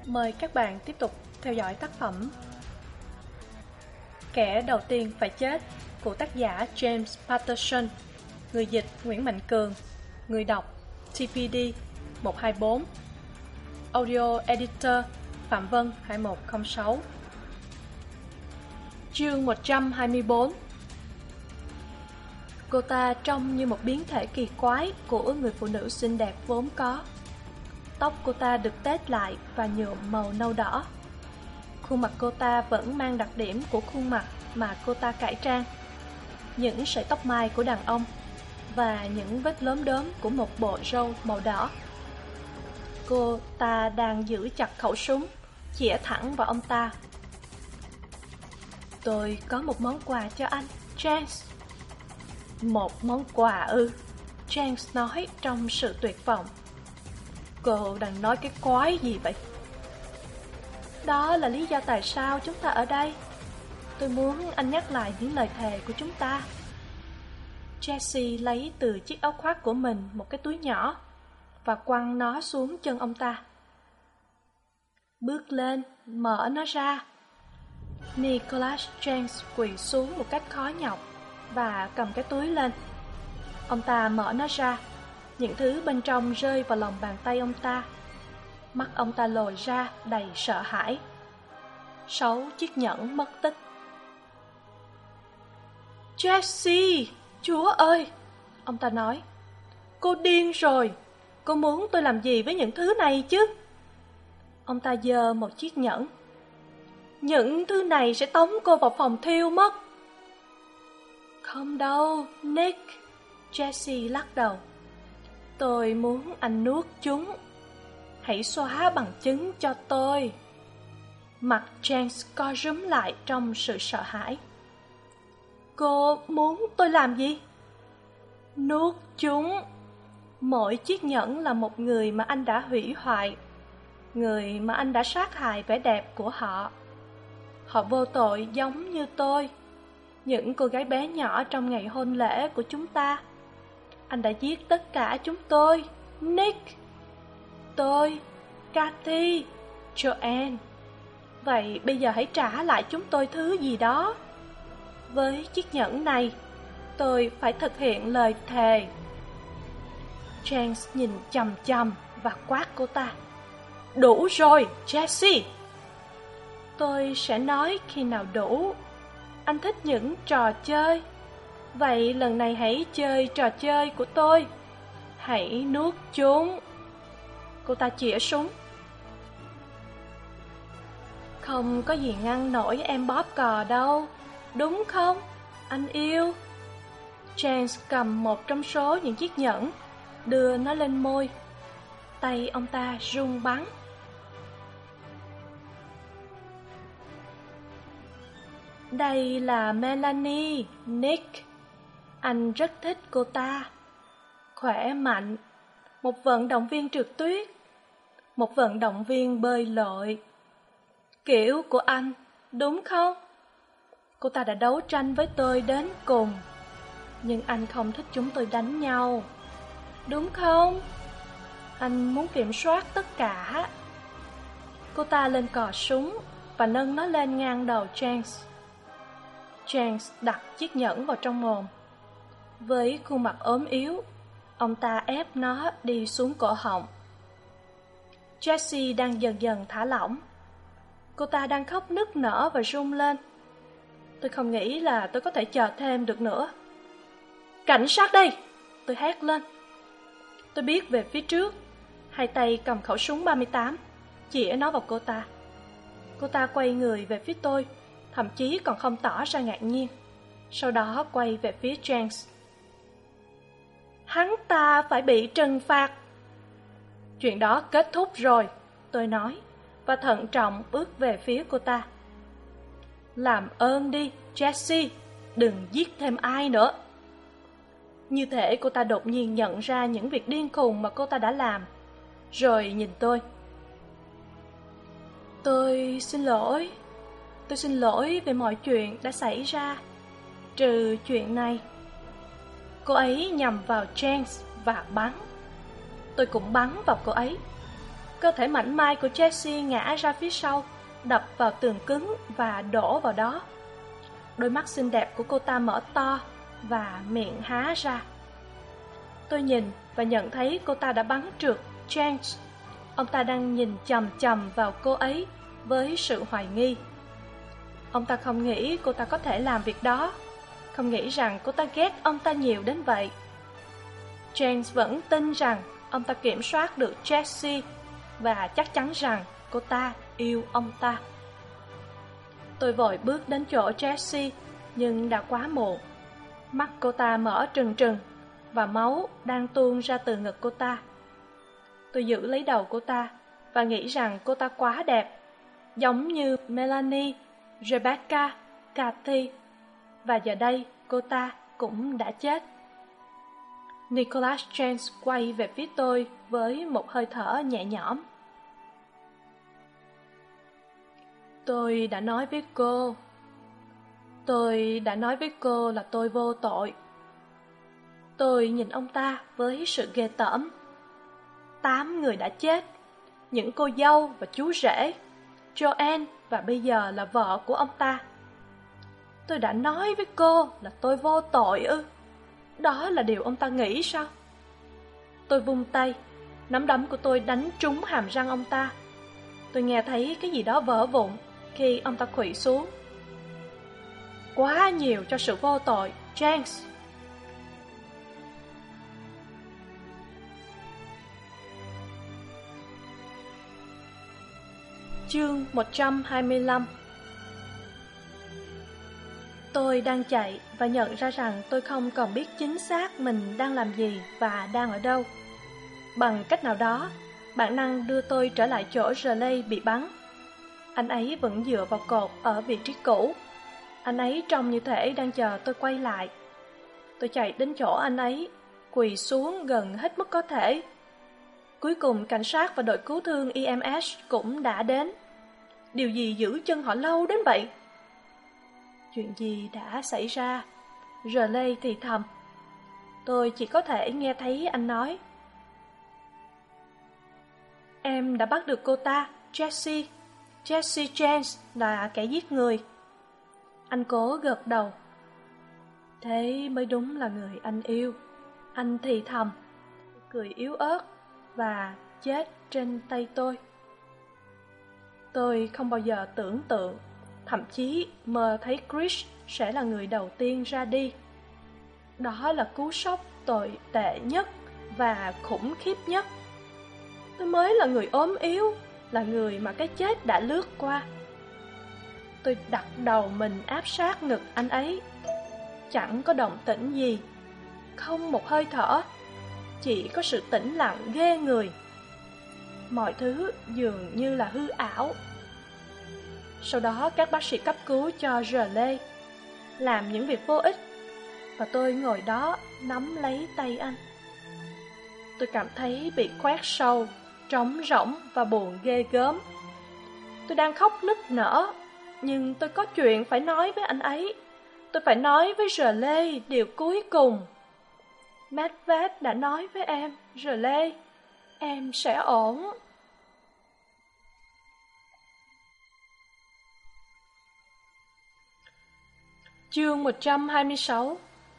Mời các bạn tiếp tục theo dõi tác phẩm Kẻ đầu tiên phải chết của tác giả James Patterson, người dịch Nguyễn Mạnh Cường, người đọc TPD 124, audio editor Phạm Vân 2106. Chương 124. Cô ta trông như một biến thể kỳ quái của người phụ nữ xinh đẹp vốn có. Tóc cô ta được tết lại và nhuộm màu nâu đỏ. Khuôn mặt cô ta vẫn mang đặc điểm của khuôn mặt mà cô ta cải trang. Những sợi tóc mai của đàn ông và những vết lốm đốm của một bộ râu màu đỏ. Cô ta đang giữ chặt khẩu súng, chĩa thẳng vào ông ta. Tôi có một món quà cho anh, James. Một món quà ư? James nói trong sự tuyệt vọng. Cô đang nói cái quái gì vậy? Đó là lý do tại sao chúng ta ở đây. Tôi muốn anh nhắc lại những lời thề của chúng ta. Jesse lấy từ chiếc áo khoác của mình một cái túi nhỏ và quăng nó xuống chân ông ta. Bước lên, mở nó ra. Nicholas James quỳ xuống một cách khó nhọc và cầm cái túi lên. Ông ta mở nó ra. Những thứ bên trong rơi vào lòng bàn tay ông ta. Mắt ông ta lồi ra đầy sợ hãi. 6 chiếc nhẫn mất tích. Jesse, Chúa ơi! Ông ta nói. Cô điên rồi. Cô muốn tôi làm gì với những thứ này chứ? Ông ta giơ một chiếc nhẫn. Những thứ này sẽ tống cô vào phòng thiêu mất. Không đâu, Nick. Jesse lắc đầu. Tôi muốn anh nuốt chúng. Hãy xóa bằng chứng cho tôi. Mặt James co rúm lại trong sự sợ hãi. Cô muốn tôi làm gì? Nuốt chúng. Mỗi chiếc nhẫn là một người mà anh đã hủy hoại. Người mà anh đã sát hại vẻ đẹp của họ. Họ vô tội giống như tôi. Những cô gái bé nhỏ trong ngày hôn lễ của chúng ta. Anh đã giết tất cả chúng tôi, Nick. Tôi, Kathy, Joanne. Vậy bây giờ hãy trả lại chúng tôi thứ gì đó. Với chiếc nhẫn này, tôi phải thực hiện lời thề. James nhìn chằm chằm và quát cô ta. Đủ rồi, Jesse. Tôi sẽ nói khi nào đủ. Anh thích những trò chơi. Vậy lần này hãy chơi trò chơi của tôi. Hãy nuốt chúng. Cô ta chĩa súng. Không có gì ngăn nổi em bóp cò đâu. Đúng không, anh yêu? James cầm một trong số những chiếc nhẫn, đưa nó lên môi. Tay ông ta run bắn. Đây là Melanie, Nick. Anh rất thích cô ta. Khỏe mạnh. Một vận động viên trượt tuyết. Một vận động viên bơi lội. Kiểu của anh, đúng không? Cô ta đã đấu tranh với tôi đến cùng. Nhưng anh không thích chúng tôi đánh nhau. Đúng không? Anh muốn kiểm soát tất cả. Cô ta lên cò súng và nâng nó lên ngang đầu James. James đặt chiếc nhẫn vào trong mồm. Với khuôn mặt ốm yếu, ông ta ép nó đi xuống cổ họng. Jessie đang dần dần thả lỏng. Cô ta đang khóc nức nở và run lên. Tôi không nghĩ là tôi có thể chờ thêm được nữa. Cảnh sát đây! Tôi hét lên. Tôi biết về phía trước. Hai tay cầm khẩu súng 38, chĩa nó vào cô ta. Cô ta quay người về phía tôi, thậm chí còn không tỏ ra ngạc nhiên. Sau đó quay về phía James. Hắn ta phải bị trừng phạt. Chuyện đó kết thúc rồi, tôi nói, và thận trọng bước về phía cô ta. Làm ơn đi, Jesse, đừng giết thêm ai nữa. Như thể cô ta đột nhiên nhận ra những việc điên khùng mà cô ta đã làm. Rồi nhìn tôi. Tôi xin lỗi. Tôi xin lỗi về mọi chuyện đã xảy ra. Trừ chuyện này. Cô ấy nhằm vào James và bắn. Tôi cũng bắn vào cô ấy. Cơ thể mảnh mai của Jessie ngã ra phía sau, đập vào tường cứng và đổ vào đó. Đôi mắt xinh đẹp của cô ta mở to và miệng há ra. Tôi nhìn và nhận thấy cô ta đã bắn trượt James. Ông ta đang nhìn chằm chằm vào cô ấy với sự hoài nghi. Ông ta không nghĩ cô ta có thể làm việc đó, không nghĩ rằng cô ta ghét ông ta nhiều đến vậy. James vẫn tin rằng ông ta kiểm soát được Jessie và chắc chắn rằng cô ta yêu ông ta. Tôi vội bước đến chỗ Jessie, nhưng đã quá muộn. Mắt cô ta mở trừng trừng và máu đang tuôn ra từ ngực cô ta. Tôi giữ lấy đầu cô ta và nghĩ rằng cô ta quá đẹp, giống như Melanie, Rebecca, Cathy. Và giờ đây cô ta cũng đã chết. Nicholas James quay về phía tôi với một hơi thở nhẹ nhõm. Tôi đã nói với cô là tôi vô tội. Tôi nhìn ông ta với sự ghê tởm. 8 người đã chết, những cô dâu và chú rể, Joanne và bây giờ là vợ của ông ta. Tôi đã nói với cô là tôi vô tội ư? Đó là điều ông ta nghĩ sao? Tôi vung tay, nắm đấm của tôi đánh trúng hàm răng ông ta. Tôi nghe thấy cái gì đó vỡ vụn khi ông ta khuỵu xuống. Quá nhiều cho sự vô tội, James. Chương 125. Tôi đang chạy và nhận ra rằng tôi không còn biết chính xác mình đang làm gì và đang ở đâu. Bằng cách nào đó, bản năng đưa tôi trở lại chỗ Riley bị bắn. Anh ấy vẫn dựa vào cột ở vị trí cũ. Anh ấy trông như thể đang chờ tôi quay lại. Tôi chạy đến chỗ anh ấy, quỳ xuống gần hết mức có thể. Cuối cùng cảnh sát và đội cứu thương EMS cũng đã đến. Điều gì giữ chân họ lâu đến vậy? Chuyện gì đã xảy ra? Riley thì thầm. Tôi chỉ có thể nghe thấy anh nói. Em đã bắt được cô ta, Jessie James là kẻ giết người. Anh cố gật đầu. Thế mới đúng là người anh yêu. Anh thì thầm, cười yếu ớt và chết trên tay tôi. Tôi không bao giờ tưởng tượng, thậm chí mơ thấy Chris sẽ là người đầu tiên ra đi. Đó là cú sốc tồi tệ nhất và khủng khiếp nhất. Tôi mới là người ốm yếu, là người mà cái chết đã lướt qua. Tôi đặt đầu mình áp sát ngực anh ấy. Chẳng có động tĩnh gì, không một hơi thở, chỉ có sự tĩnh lặng ghê người. Mọi thứ dường như là hư ảo. Sau đó các bác sĩ cấp cứu cho Riley, làm những việc vô ích, và tôi ngồi đó nắm lấy tay anh. Tôi cảm thấy bị khoét sâu, trống rỗng và buồn ghê gớm. Tôi đang khóc nức nở, nhưng tôi có chuyện phải nói với anh ấy. Tôi phải nói với Riley điều cuối cùng. Medved đã nói với em, Riley, em sẽ ổn. Chương 126.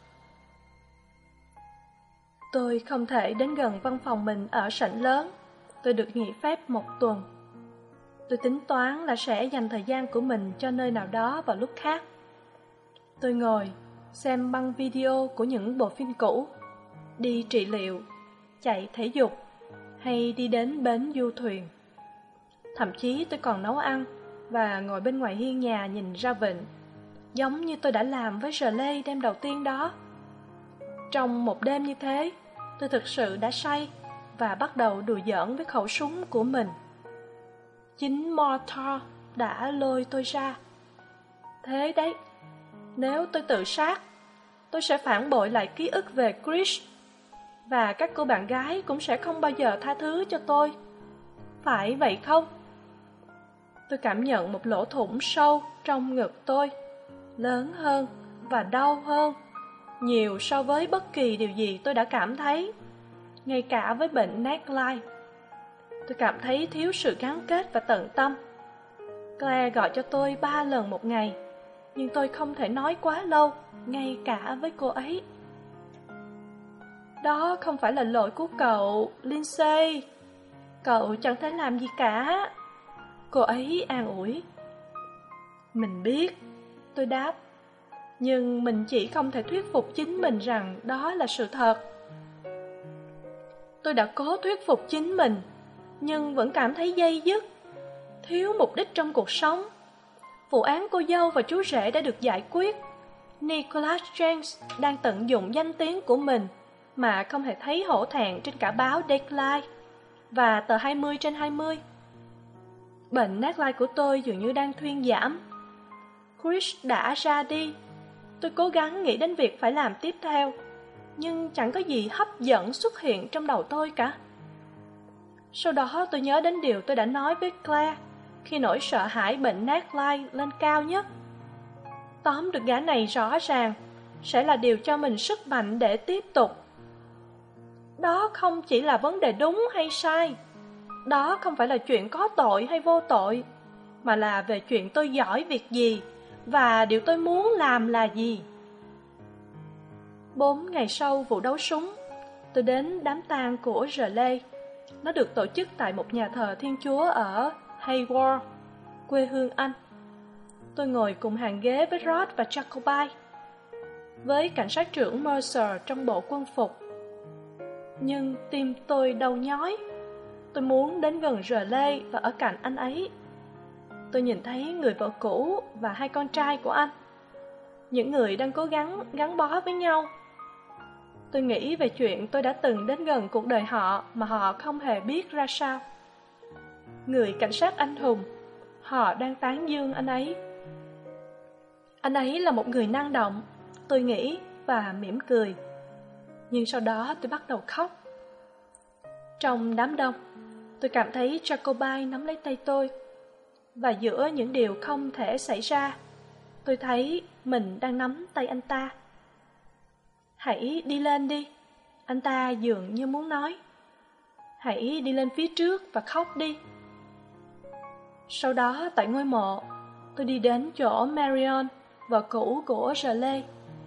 Tôi không thể đến gần văn phòng mình ở sảnh lớn. Tôi được nghỉ phép 1 tuần. Tôi tính toán là sẽ dành thời gian của mình cho nơi nào đó vào lúc khác. Tôi ngồi, xem băng video của những bộ phim cũ, đi trị liệu, chạy thể dục, hay đi đến bến du thuyền. Thậm chí tôi còn nấu ăn và ngồi bên ngoài hiên nhà nhìn ra vịnh, giống như tôi đã làm với Riley đêm đầu tiên đó. Trong một đêm như thế, tôi thực sự đã say và bắt đầu đùa giỡn với khẩu súng của mình. Chính Mortar đã lôi tôi ra. Thế đấy, nếu tôi tự sát, tôi sẽ phản bội lại ký ức về Chris, và các cô bạn gái cũng sẽ không bao giờ tha thứ cho tôi. Phải vậy không? Tôi cảm nhận một lỗ thủng sâu trong ngực tôi, lớn hơn và đau hơn nhiều so với bất kỳ điều gì tôi đã cảm thấy, ngay cả với bệnh Nagline. Tôi cảm thấy thiếu sự gắn kết và tận tâm. Claire gọi cho tôi 3 lần một ngày, nhưng tôi không thể nói quá lâu, ngay cả với cô ấy. Đó không phải là lỗi của cậu, Lindsay. Cậu chẳng thể làm gì cả. Cô ấy an ủi. Mình biết, tôi đáp. Nhưng mình chỉ không thể thuyết phục chính mình rằng đó là sự thật. Tôi đã cố thuyết phục chính mình, nhưng vẫn cảm thấy day dứt, thiếu mục đích trong cuộc sống. Vụ án cô dâu và chú rể đã được giải quyết. Nicholas James đang tận dụng danh tiếng của mình mà không hề thấy hổ thẹn trên cả báo Deadline và tờ 20/20. Bệnh nát lai của tôi dường như đang thuyên giảm. Chris đã ra đi. Tôi cố gắng nghĩ đến việc phải làm tiếp theo, nhưng chẳng có gì hấp dẫn xuất hiện trong đầu tôi cả. Sau đó tôi nhớ đến điều tôi đã nói với Claire khi nỗi sợ hãi bệnh nát lai lên cao nhất. Tóm được gã này rõ ràng sẽ là điều cho mình sức mạnh để tiếp tục. Đó không chỉ là vấn đề đúng hay sai. Đó không phải là chuyện có tội hay vô tội, mà là về chuyện tôi giỏi việc gì và điều tôi muốn làm là gì. 4 ngày sau vụ đấu súng, tôi đến đám tang của Shirley. Nó được tổ chức tại một nhà thờ Thiên Chúa ở Hayward, quê hương Anh. Tôi ngồi cùng hàng ghế với Rod và Jacoby, với cảnh sát trưởng Mercer trong bộ quân phục. Nhưng tim tôi đau nhói. Tôi muốn đến gần Shirley và ở cạnh anh ấy. Tôi nhìn thấy người vợ cũ và 2 con trai của anh, những người đang cố gắng gắn bó với nhau. Tôi nghĩ về chuyện tôi đã từng đến gần cuộc đời họ mà họ không hề biết ra sao. Người cảnh sát anh hùng, họ đang tán dương anh ấy. Anh ấy là một người năng động, tôi nghĩ và mỉm cười. Nhưng sau đó tôi bắt đầu khóc. Trong đám đông, tôi cảm thấy Jacoby nắm lấy tay tôi. Và giữa những điều không thể xảy ra, tôi thấy mình đang nắm tay anh ta. Hãy đi lên đi, anh ta dường như muốn nói. Hãy đi lên phía trước và khóc đi. Sau đó tại ngôi mộ, tôi đi đến chỗ Marion, vợ cũ của Shirley.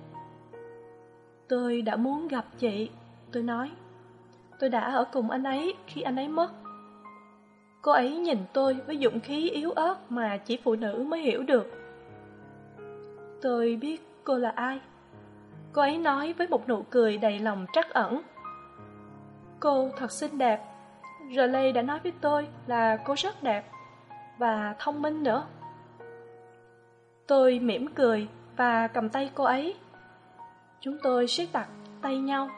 Tôi đã muốn gặp chị, tôi nói. Tôi đã ở cùng anh ấy khi anh ấy mất. Cô ấy nhìn tôi với dũng khí yếu ớt mà chỉ phụ nữ mới hiểu được. Tôi biết cô là ai. Cô ấy nói với một nụ cười đầy lòng trắc ẩn. Cô thật xinh đẹp. Shirley đã nói với tôi là cô rất đẹp và thông minh nữa. Tôi mỉm cười và cầm tay cô ấy. Chúng tôi siết chặt tay nhau.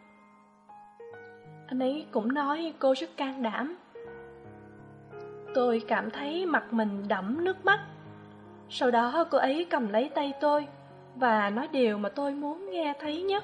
Anh ấy cũng nói cô rất can đảm. Tôi cảm thấy mặt mình đẫm nước mắt. Sau đó cô ấy cầm lấy tay tôi và nói điều mà tôi muốn nghe thấy nhất.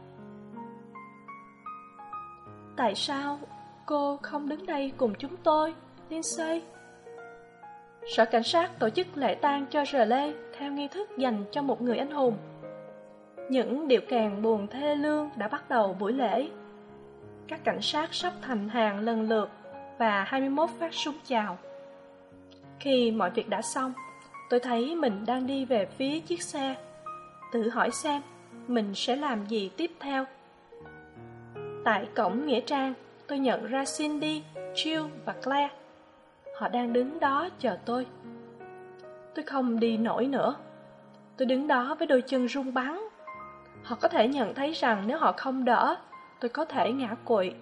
Tại sao cô không đứng đây cùng chúng tôi, Lindsay? Sở cảnh sát tổ chức lễ tang cho Shirley theo nghi thức dành cho một người anh hùng. Những điệu kèn buồn thê lương đã bắt đầu buổi lễ. Các cảnh sát sắp thành hàng lần lượt và 21 phát súng chào. Khi mọi việc đã xong, tôi thấy mình đang đi về phía chiếc xe, tự hỏi xem mình sẽ làm gì tiếp theo. Tại cổng nghĩa trang, tôi nhận ra Cindy, Jill và Claire. Họ đang đứng đó chờ tôi. Tôi không đi nổi nữa. Tôi đứng đó với đôi chân run bắn. Họ có thể nhận thấy rằng nếu họ không đỡ, tôi có thể ngã quỵ.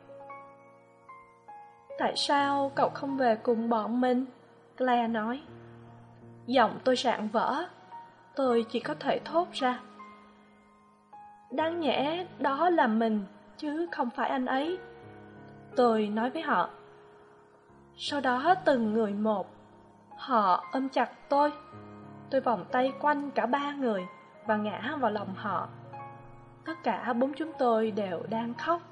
Tại sao cậu không về cùng bọn mình? Claire nói. Giọng tôi rạn vỡ. Tôi chỉ có thể thốt ra. Đáng nhẽ đó là mình, chứ không phải anh ấy. Tôi nói với họ. Sau đó từng người một, họ ôm chặt tôi. Tôi vòng tay quanh cả 3 người và ngã vào lòng họ. Tất cả 4 chúng tôi đều đang khóc.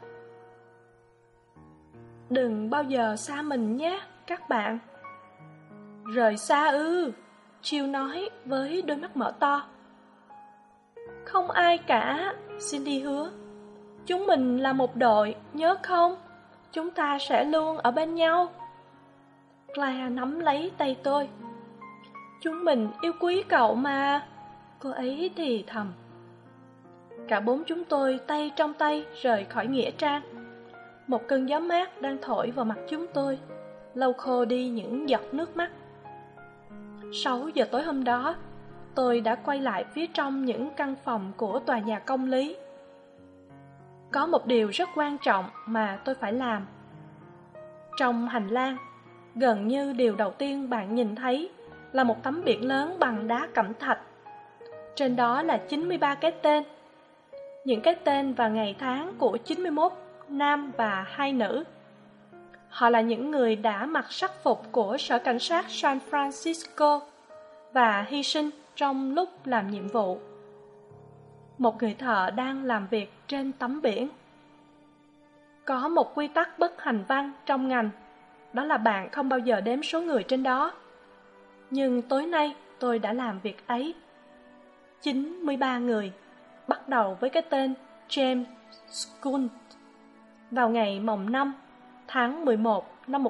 Đừng bao giờ xa mình nhé, các bạn. Rời xa ư? Jill nói với đôi mắt mở to. Không ai cả, Cindy hứa. Chúng mình là một đội, nhớ không? chúng ta sẽ luôn ở bên nhau. Claire nắm lấy tay tôi. Chúng mình yêu quý cậu mà, cô ấy thì thầm. Cả bốn chúng tôi tay trong tay rời khỏi nghĩa trang. Một cơn gió mát đang thổi vào mặt chúng tôi, lau khô đi những giọt nước mắt. 6 giờ tối hôm đó, tôi đã quay lại phía trong những căn phòng của tòa nhà công lý. Có một điều rất quan trọng mà tôi phải làm. Trong hành lang, gần như điều đầu tiên bạn nhìn thấy là một tấm biển lớn bằng đá cẩm thạch. Trên đó là 93 cái tên. Những cái tên và ngày tháng của 91 nam và 2 nữ. Họ là những người đã mặc sắc phục của Sở Cảnh sát San Francisco và hy sinh trong lúc làm nhiệm vụ. Một người thợ đang làm việc trên tấm biển. Có một quy tắc bất hành văn trong ngành, đó là bạn không bao giờ đếm số người trên đó. Nhưng tối nay tôi đã làm việc ấy. 93 người, bắt đầu với cái tên James Skunt, vào ngày mồng 5 tháng 11 năm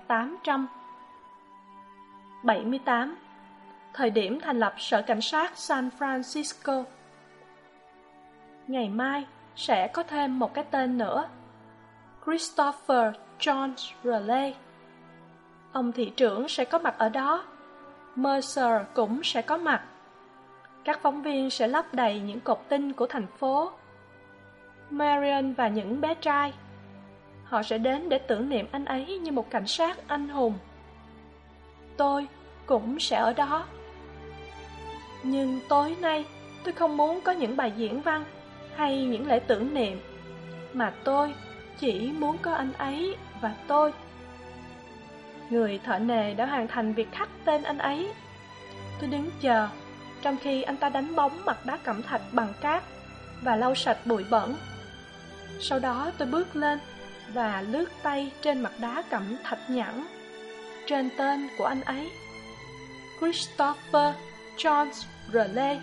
1878, thời điểm thành lập Sở Cảnh sát San Francisco. Ngày mai sẽ có thêm một cái tên nữa, Christopher John Raleigh. Ông thị trưởng sẽ có mặt ở đó, Mercer cũng sẽ có mặt. Các phóng viên sẽ lấp đầy những cột tin của thành phố. Marion và những bé trai, họ sẽ đến để tưởng niệm anh ấy như một cảnh sát anh hùng. Tôi cũng sẽ ở đó. Nhưng tối nay tôi không muốn có những bài diễn văn hay những lễ tưởng niệm, mà tôi chỉ muốn có anh ấy và tôi. Người thợ nề đã hoàn thành việc khắc tên anh ấy. Tôi đứng chờ trong khi anh ta đánh bóng mặt đá cẩm thạch bằng cát và lau sạch bụi bẩn. Sau đó tôi bước lên và lướt tay trên mặt đá cẩm thạch nhẵn, trên tên của anh ấy, Christopher John Raleigh.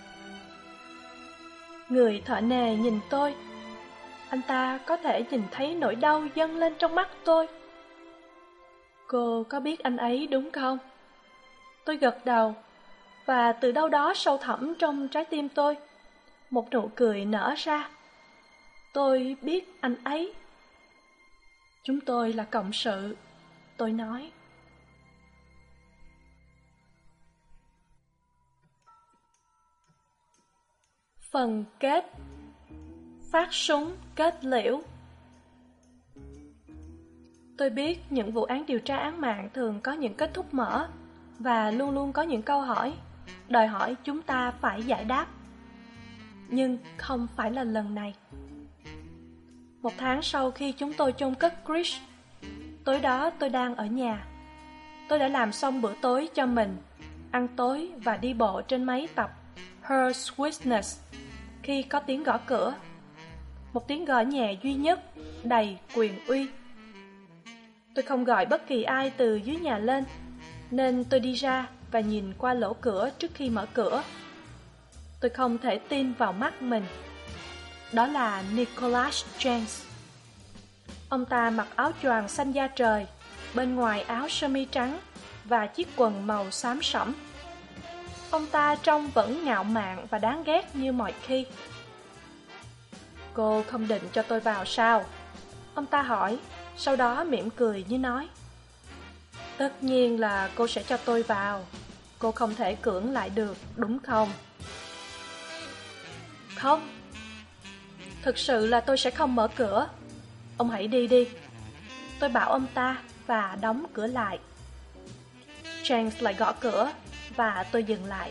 Người thợ nề nhìn tôi. Anh ta có thể nhìn thấy nỗi đau dâng lên trong mắt tôi. Cô có biết anh ấy đúng không? Tôi gật đầu, và từ đâu đó sâu thẳm trong trái tim tôi, một nụ cười nở ra. Tôi biết anh ấy. Chúng tôi là cộng sự, tôi nói. Phần kết. Phát súng kết liễu. Tôi biết những vụ án điều tra án mạng thường có những kết thúc mở, và luôn luôn có những câu hỏi đòi hỏi chúng ta phải giải đáp. Nhưng không phải là lần này. 1 tháng sau khi chúng tôi chôn cất Chris, tối đó tôi đang ở nhà. Tôi đã làm xong bữa tối cho mình, ăn tối và đi bộ trên máy tập Hearst Witness khi có tiếng gõ cửa. Một tiếng gõ nhẹ duy nhất, đầy quyền uy. Tôi không gọi bất kỳ ai từ dưới nhà lên, nên tôi đi ra và nhìn qua lỗ cửa trước khi mở cửa. Tôi không thể tin vào mắt mình. Đó là Nicholas James. Ông ta mặc áo choàng xanh da trời, bên ngoài áo sơ mi trắng và chiếc quần màu xám sẫm. Ông ta trông vẫn ngạo mạn và đáng ghét như mọi khi. Cô không định cho tôi vào sao? Ông ta hỏi, sau đó mỉm cười như nói. Tất nhiên là cô sẽ cho tôi vào. Cô không thể cưỡng lại được, đúng không? Không. Thực sự là tôi sẽ không mở cửa. Ông hãy đi đi, tôi bảo ông ta và đóng cửa lại. James lại gõ cửa và tôi dừng lại.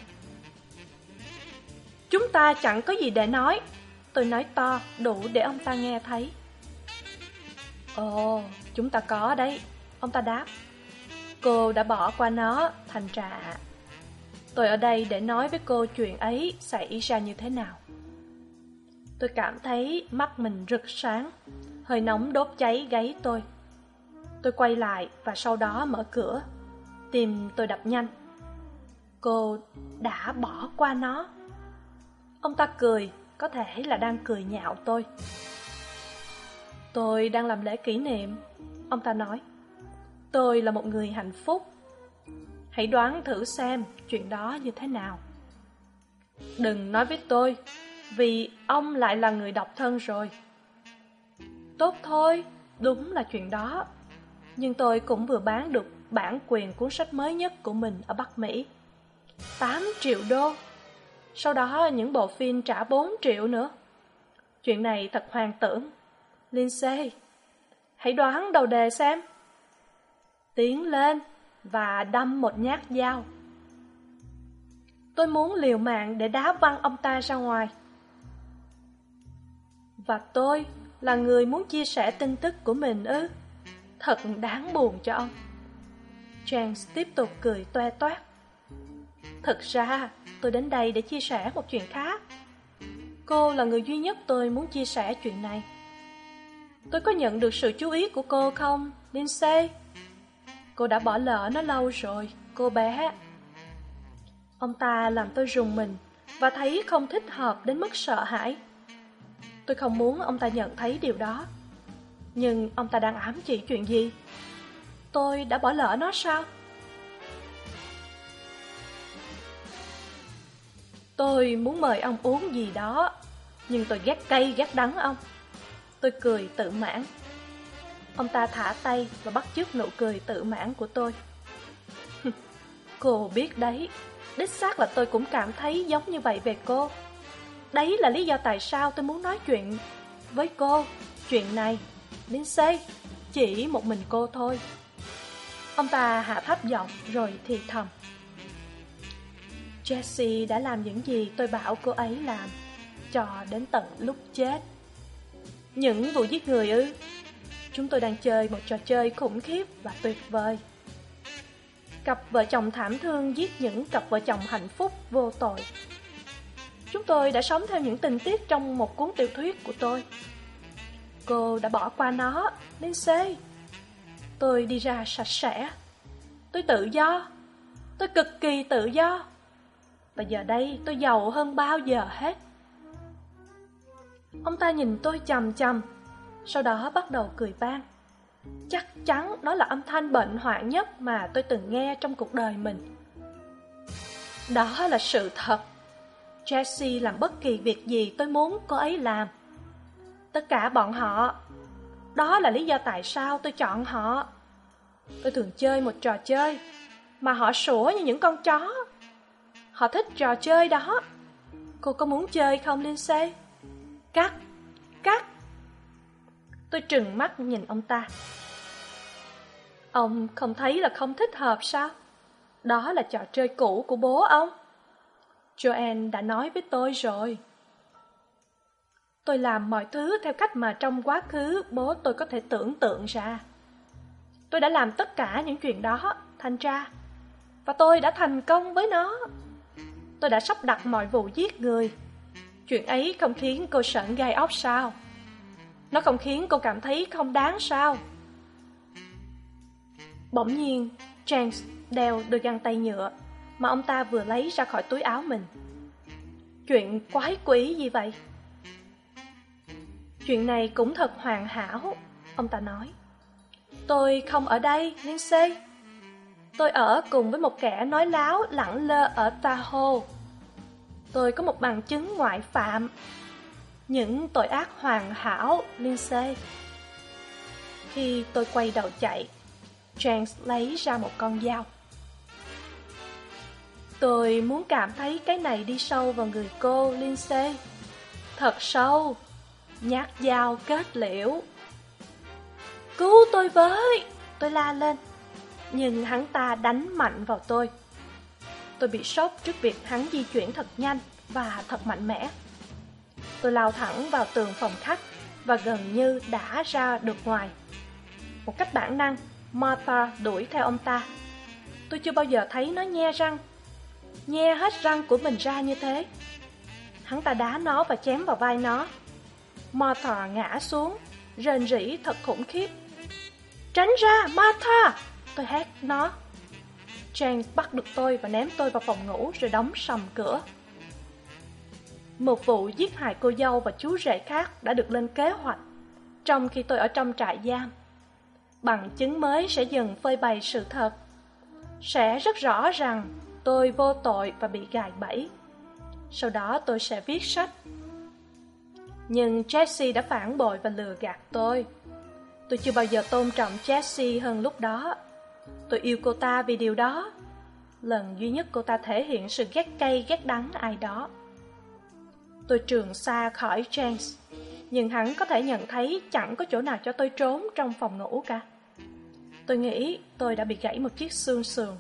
Chúng ta chẳng có gì để nói, tôi nói to đủ để ông ta nghe thấy. Ồ, chúng ta có đấy, ông ta đáp. Cô đã bỏ qua nó, thành ra tôi ở đây để nói với cô chuyện ấy xảy ra như thế nào. Tôi cảm thấy mắt mình rực sáng, hơi nóng đốt cháy gáy tôi. Tôi quay lại và sau đó mở cửa. Tim tôi đập nhanh. Cô đã bỏ qua nó. Ông ta cười, có thể là đang cười nhạo tôi. Tôi đang làm lễ kỷ niệm, ông ta nói. Tôi là một người hạnh phúc. Hãy đoán thử xem chuyện đó như thế nào. Đừng nói với tôi, vì ông lại là người độc thân rồi. Tốt thôi, đúng là chuyện đó. Nhưng tôi cũng vừa bán được bản quyền cuốn sách mới nhất của mình ở Bắc Mỹ. 8 triệu đô. Sau đó những bộ phim trả 4 triệu nữa. Chuyện này thật hoang tưởng. Lindsay, hãy đoán đầu đề xem. Tiến lên và đâm một nhát dao. Tôi muốn liều mạng để đá văng ông ta ra ngoài. Và tôi là người muốn chia sẻ tin tức của mình ư? Thật đáng buồn cho ông. James tiếp tục cười toe toét. Thực ra tôi đến đây để chia sẻ một chuyện khác. Cô là người duy nhất tôi muốn chia sẻ chuyện này. Tôi có nhận được sự chú ý của cô không, Lindsay? Cô đã bỏ lỡ nó lâu rồi, cô bé. Ông ta làm tôi rùng mình và thấy không thích hợp đến mức sợ hãi. Tôi không muốn ông ta nhận thấy điều đó. Nhưng ông ta đang ám chỉ chuyện gì? Tôi đã bỏ lỡ nó sao? Tôi muốn mời ông uống gì đó, nhưng tôi ghét cay ghét đắng ông. Tôi cười tự mãn. Ông ta thả tay và bắt chước nụ cười tự mãn của tôi. Cô biết đấy, đích xác là tôi cũng cảm thấy giống như vậy về cô. Đấy là lý do tại sao tôi muốn nói chuyện với cô. Chuyện này, Lindsay, chỉ một mình cô thôi. Ông ta hạ thấp giọng rồi thì thầm. Jessie đã làm những gì tôi bảo cô ấy làm, cho đến tận lúc chết. Những vụ giết người ư? Chúng tôi đang chơi một trò chơi khủng khiếp và tuyệt vời. Cặp vợ chồng thảm thương giết những cặp vợ chồng hạnh phúc vô tội. Chúng tôi đã sống theo những tình tiết trong một cuốn tiểu thuyết của tôi. Cô đã bỏ qua nó, Lindsay. Tôi đi ra sạch sẽ. Tôi tự do. Tôi cực kỳ tự do. Và giờ đây tôi giàu hơn bao giờ hết. Ông ta nhìn tôi chằm chằm, sau đó bắt đầu cười vang. Chắc chắn đó là âm thanh bệnh hoạn nhất mà tôi từng nghe trong cuộc đời mình. Đó là sự thật. Jessie làm bất kỳ việc gì tôi muốn cô ấy làm. Tất cả bọn họ. Đó là lý do tại sao tôi chọn họ. Tôi thường chơi một trò chơi mà họ sủa như những con chó. Họ thích trò chơi đó. Cô có muốn chơi không, Lindsay? Cắt. Tôi trừng mắt nhìn ông ta. Ông không thấy là không thích hợp sao? Đó là trò chơi cũ của bố ông. Joanne đã nói với tôi rồi. Tôi làm mọi thứ theo cách mà trong quá khứ bố tôi có thể tưởng tượng ra. Tôi đã làm tất cả những chuyện đó, thanh tra. Và tôi đã thành công với nó. Tôi đã sắp đặt mọi vụ giết người. Chuyện ấy không khiến cô sởn gai óc sao? Nó không khiến cô cảm thấy không đáng sao? Bỗng nhiên, James đeo đôi găng tay nhựa mà ông ta vừa lấy ra khỏi túi áo mình. Chuyện quái quỷ gì vậy? Chuyện này cũng thật hoàn hảo, ông ta nói. Tôi không ở đây, Lindsay. Tôi ở cùng với một kẻ nói láo lẳng lơ ở Tahoe. Tôi có một bằng chứng ngoại phạm. Những tội ác hoàn hảo, Lindsay. Khi tôi quay đầu chạy, James lấy ra một con dao. Tôi muốn cảm thấy cái này đi sâu vào người cô, Lindsay. Thật sâu. Nhát dao kết liễu. Cứu tôi với! Tôi la lên. Nhưng hắn ta đánh mạnh vào tôi. Tôi bị sốc trước việc hắn di chuyển thật nhanh và thật mạnh mẽ. Tôi lao thẳng vào tường phòng khách và gần như đã ra được ngoài. Một cách bản năng, Martha đuổi theo ông ta. Tôi chưa bao giờ thấy nó nhe răng, nhe hết răng của mình ra như thế. Hắn ta đá nó và chém vào vai nó. Martha ngã xuống, rền rỉ thật khủng khiếp. Tránh ra, Martha! Tôi hét nó. James bắt được tôi và ném tôi vào phòng ngủ rồi đóng sầm cửa. Một vụ giết hại cô dâu và chú rể khác đã được lên kế hoạch. trong khi tôi ở trong trại giam. Bằng chứng mới sẽ dần phơi bày sự thật. Sẽ rất rõ rằng tôi vô tội và bị gài bẫy. Sau đó tôi sẽ viết sách. Nhưng Jessie đã phản bội và lừa gạt tôi. Tôi chưa bao giờ tôn trọng Jessie hơn lúc đó. Tôi yêu cô ta vì điều đó. Lần duy nhất cô ta thể hiện sự ghét cay ghét đắng ai đó. Tôi trường xa khỏi James, nhưng hắn có thể nhận thấy chẳng có chỗ nào cho tôi trốn trong phòng ngủ cả. Tôi nghĩ tôi đã bị gãy một chiếc xương sườn.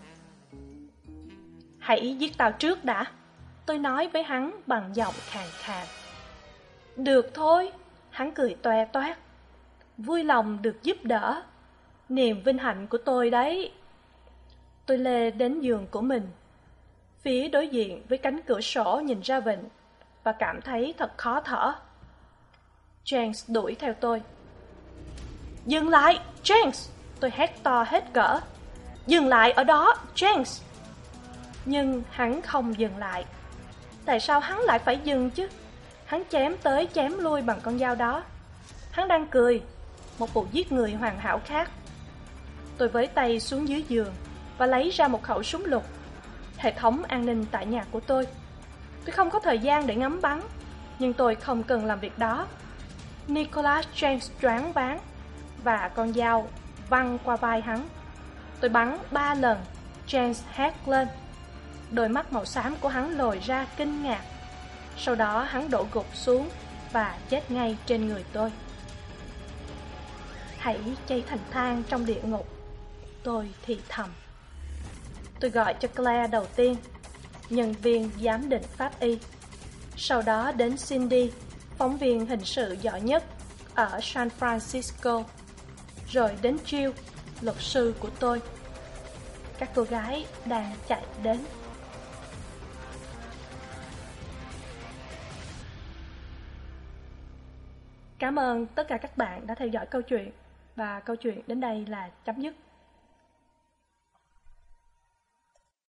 Hãy giết tao trước đã, tôi nói với hắn bằng giọng khàn khàn. Được thôi, hắn cười toe toét. Vui lòng được giúp đỡ, niềm vinh hạnh của tôi đấy. Tôi lê đến giường của mình, phía đối diện với cánh cửa sổ nhìn ra vịnh, và cảm thấy thật khó thở. James đuổi theo tôi. Dừng lại, James! Tôi hét to hết cỡ. Dừng lại ở đó, James! Nhưng hắn không dừng lại. Tại sao hắn lại phải dừng chứ? Hắn chém tới chém lui bằng con dao đó. Hắn đang cười, một vụ giết người hoàn hảo khác. Tôi với tay xuống dưới giường và lấy ra một khẩu súng lục, hệ thống an ninh tại nhà của tôi. Tôi không có thời gian để ngắm bắn, nhưng tôi không cần làm việc đó. Nicholas James choáng váng và con dao văng qua vai hắn. Tôi bắn 3 lần. James hét lên. Đôi mắt màu xám của hắn lồi ra kinh ngạc. Sau đó hắn đổ gục xuống và chết ngay trên người tôi. Hãy cháy thành than trong địa ngục, tôi thì thầm. Tôi gọi cho Claire đầu tiên, nhân viên giám định pháp y. Sau đó đến Cindy, phóng viên hình sự giỏi nhất ở San Francisco. Rồi đến Jill, luật sư của tôi. Các cô gái đang chạy đến. Cảm ơn tất cả các bạn đã theo dõi câu chuyện. Và câu chuyện đến đây là chấm dứt.